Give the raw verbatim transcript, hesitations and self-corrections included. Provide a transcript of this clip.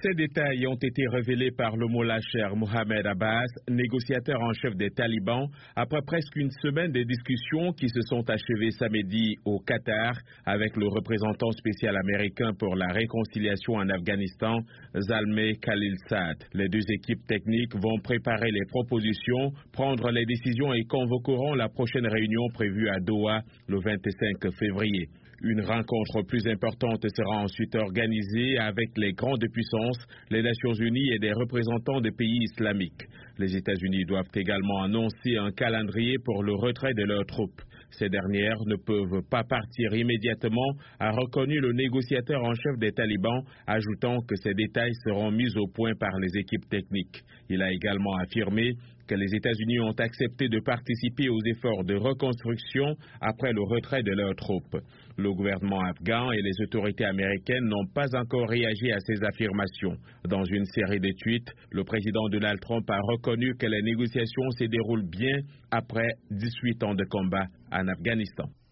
Ces détails ont été révélés par le mullah Cher Mohamed Abbas, négociateur en chef des talibans, après presque une semaine de discussions qui se sont achevées samedi au Qatar avec le représentant spécial américain pour la réconciliation en Afghanistan, Zalmay Khalilzad. Les deux équipes techniques vont préparer les propositions, prendre les décisions et convoqueront la prochaine réunion prévue à Doha le vingt-cinq février. Une rencontre plus importante sera ensuite organisée avec les grandes puissances, les Nations Unies et des représentants des pays islamiques. Les États-Unis doivent également annoncer un calendrier pour le retrait de leurs troupes. Ces dernières ne peuvent pas partir immédiatement, a reconnu le négociateur en chef des talibans, ajoutant que ces détails seront mis au point par les équipes techniques. Il a également affirmé que les États-Unis ont accepté de participer aux efforts de reconstruction après le retrait de leurs troupes. Le gouvernement afghan et les autorités américaines n'ont pas encore réagi à ces affirmations. Dans une série de tweets, le président Donald Trump a reconnu que les négociations se déroulent bien après dix-huit ans de combat en Afghanistan.